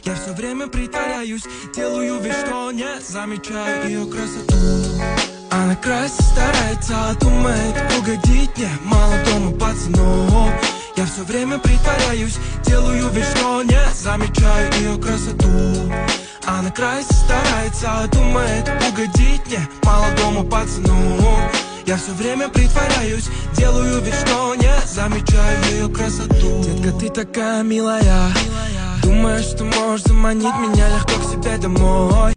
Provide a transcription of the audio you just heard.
Я все время притворяюсь, делаю вид, что не замечаю ее красоту. Она красит, старается, думает угодить мне, молодому пацану. Я все время притворяюсь, делаю вид, что не замечаю ее красоту. Она красит, старается, думает угодить мне, молодому пацану. Я все время притворяюсь, делаю вид, что не замечаю ее красоту. Детка, ты такая милая, думаешь, что можешь заманить меня легко к себе домой.